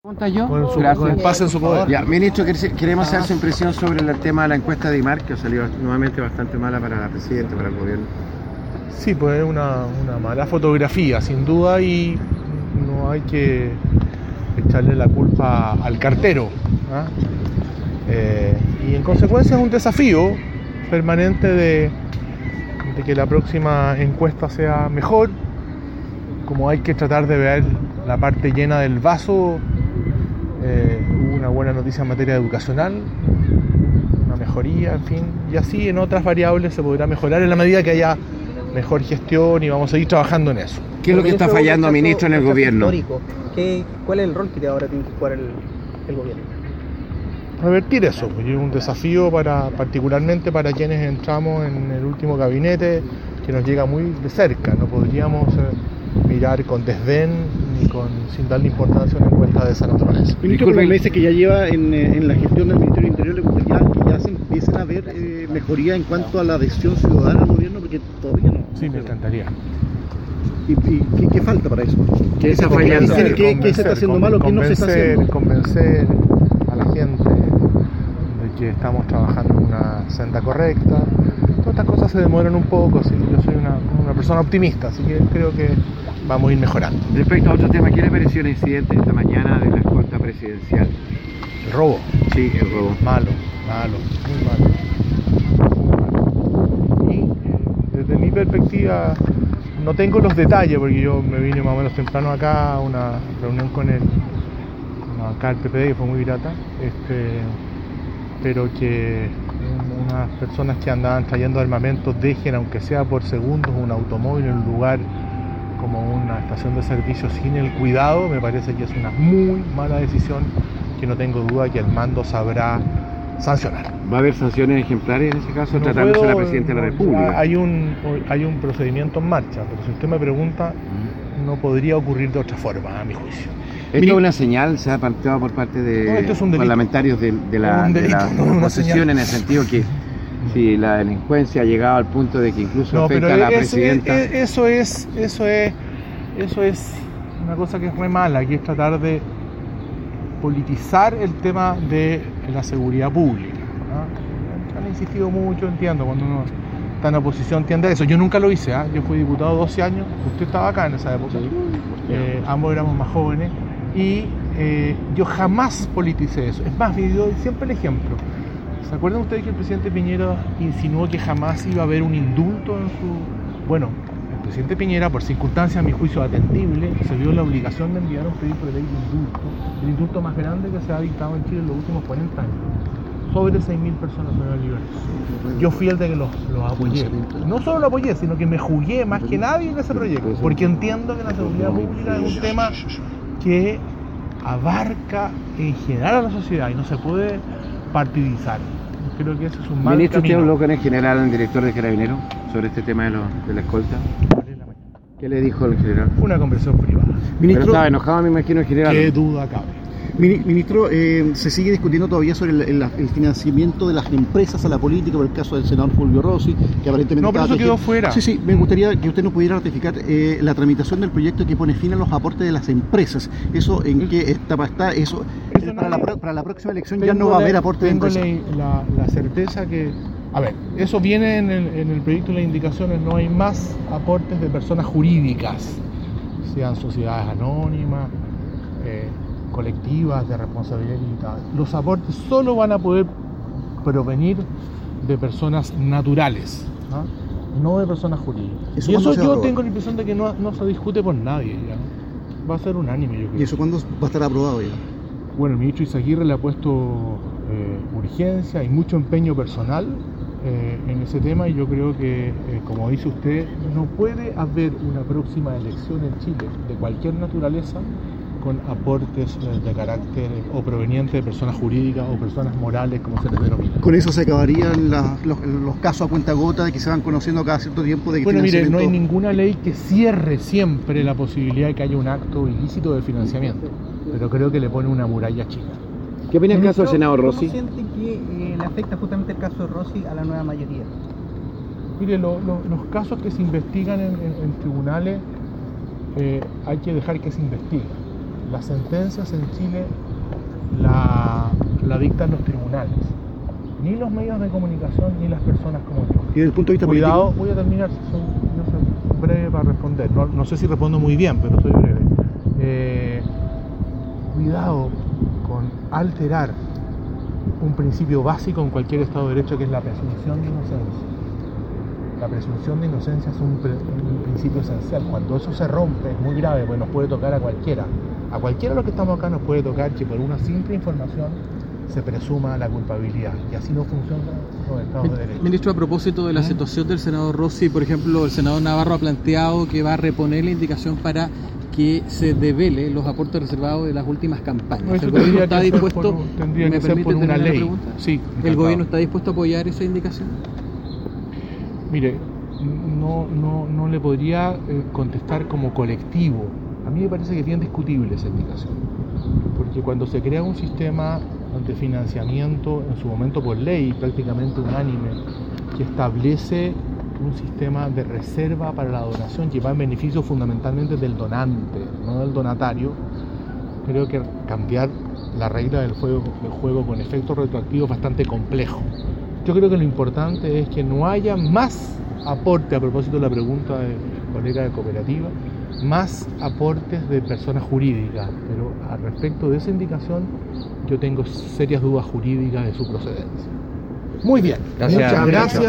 Con el pase en su poder. Ya, ministro, queremos saber su impresión sobre el tema de la encuesta de IMAR, que salió nuevamente bastante mala para la presidenta, para el gobierno. Sí, pues es una mala fotografía, sin duda, y no hay que echarle la culpa al cartero, ¿eh? Y en consecuencia es un desafío permanente de que la próxima encuesta sea mejor. Como hay que tratar de ver la parte llena del vaso, hubo una buena noticia en materia educacional, una mejoría, en fin, y así en otras variables se podrá mejorar en la medida que haya mejor gestión, y vamos a seguir trabajando en eso. ¿Qué es lo que está fallando, ministro, en el gobierno? ¿Cuál es el rol que ahora tiene que jugar el gobierno? Revertir eso, porque es un desafío particularmente para quienes entramos en el último gabinete, que nos llega muy de cerca. No podríamos mirar con desdén ni sin darle importancia a una encuesta de esa naturaleza. Ministro, me dice que ya lleva en la gestión del Ministerio del Interior, le gustaría que ya se empiecen a ver mejoría en cuanto a la adhesión ciudadana al gobierno, porque todavía no. Sí, me encantaría. ¿Y qué falta para eso? ¿Qué está fallando? ¿Qué se está haciendo mal o qué no se está haciendo? Convencer a la gente de que estamos trabajando en una senda correcta. Todas estas cosas se demoran un poco, así que yo soy una persona optimista, así que creo que vamos a ir mejorando. Respecto a otro tema, ¿qué le pareció el incidente esta mañana de la escolta presidencial? ¿El robo? Sí, el robo. Malo, muy malo. Y desde mi perspectiva, no tengo los detalles, porque yo me vine más o menos temprano acá a una reunión con el PPD, que fue muy grata, pero que unas personas que andaban trayendo armamentos dejen, aunque sea por segundos, un automóvil en un lugar como una estación de servicio sin el cuidado, me parece que es una muy mala decisión, que no tengo duda que el mando sabrá sancionar. ¿Va a haber sanciones ejemplares en ese caso, tratándose de la Presidenta de la República? Hay un procedimiento en marcha, pero si usted me pregunta, no podría ocurrir de otra forma, a mi juicio. ¿Esto es una señal, se ha planteado por parte de parlamentarios de la oposición, en el sentido que si la delincuencia ha llegado al punto de que incluso afecta a la presidenta? Eso es una cosa que es re mala, que es tratar de politizar el tema de la seguridad pública, ¿no? Han insistido mucho, entiendo, cuando uno está en oposición tiende a eso. Yo nunca lo hice, yo fui diputado 12 años, usted estaba acá en esa época, ambos éramos más jóvenes, y yo jamás politicé eso. Es más, me doy siempre el ejemplo. ¿Se acuerdan ustedes que el presidente Piñera insinuó que jamás iba a haber un indulto en su... Bueno, el presidente Piñera, por circunstancias a mi juicio atendible, se vio la obligación de enviar un proyecto de ley de indulto, el indulto más grande que se ha dictado en Chile en los últimos 40 años. Sobre 6.000 personas fueron liberadas. Yo fui el de que los apoyé. No solo lo apoyé, sino que me jugué más que nadie en ese proyecto, porque entiendo que la seguridad pública es un tema que abarca en general a la sociedad y no se puede partidizar. Creo que eso es un mal Ministro, camino. ¿usted habló con el general, el director de Carabineros, sobre este tema de la escolta? ¿Qué le dijo el general? Fue una conversación privada. Ministro, pero estaba enojado, me imagino, el general. Qué duda cabe. Ministro, se sigue discutiendo todavía sobre el financiamiento de las empresas a la política, por el caso del senador Fulvio Rossi, que aparentemente... No, pero eso quedó fuera. Sí, me gustaría que usted nos pudiera ratificar la tramitación del proyecto que pone fin a los aportes de las empresas. ¿Eso en qué etapa está? Eso para la próxima elección ya no va a haber aportes de empresas. Tengo la certeza que... A ver, eso viene en el proyecto de las indicaciones, no hay más aportes de personas jurídicas, sean sociedades anónimas, colectivas de responsabilidad limitada. Los aportes solo van a poder provenir de personas naturales, no de personas jurídicas. Y eso yo tengo la impresión de que no se discute por nadie, ya. Va a ser unánime, yo creo. ¿Y eso cuándo va a estar aprobado ya? Bueno, el ministro Izaguirre le ha puesto urgencia y mucho empeño personal en ese tema, y yo creo que, como dice usted, no puede haber una próxima elección en Chile de cualquier naturaleza con aportes de carácter o provenientes de personas jurídicas o personas morales, como se les denomina. ¿Con eso se acabarían los casos a cuentagota de que se van conociendo cada cierto tiempo? De que bueno, mire, no hay ninguna ley que cierre siempre la posibilidad de que haya un acto ilícito de financiamiento, pero creo que le pone una muralla chica. ¿Qué opina el caso del senador Rossi? ¿Cómo siente que le afecta justamente el caso de Rossi a la nueva mayoría? Mire, los casos que se investigan en tribunales hay que dejar que se investiguen. las sentencias en Chile la dictan los tribunales, ni los medios de comunicación ni las personas como yo. Y desde el punto de vista Cuidado, político, voy a terminar, yo soy breve para responder, no sé si respondo muy bien, pero soy breve. Cuidado con alterar un principio básico en cualquier Estado de Derecho, que es la presunción de inocencia. La presunción de inocencia es un principio esencial. Cuando eso se rompe es muy grave, pues nos puede tocar a cualquiera. A cualquiera de los que estamos acá nos puede tocar que por una simple información se presuma la culpabilidad, y así no funciona los Estados de Derecho. Ministro, a propósito de la situación del senador Rossi, por ejemplo, el senador Navarro ha planteado que va a reponer la indicación para que se devele los aportes reservados de las últimas campañas. No, ¿El gobierno está dispuesto? Tendría que ser por una ley. Sí, ¿El gobierno está dispuesto a apoyar esa indicación? Mire, no le podría contestar como colectivo. A mí me parece que es bien discutible esa indicación, porque cuando se crea un sistema de financiamiento, en su momento por ley, prácticamente unánime, que establece un sistema de reserva para la donación que va en beneficio fundamentalmente del donante, no del donatario, creo que cambiar la regla del juego con efectos retroactivos es bastante complejo. Yo creo que lo importante es que no haya más aporte, a propósito de la pregunta del colega de cooperativa, más aportes de personas jurídicas, pero al respecto de esa indicación yo tengo serias dudas jurídicas de su procedencia. Muy bien, muchas gracias.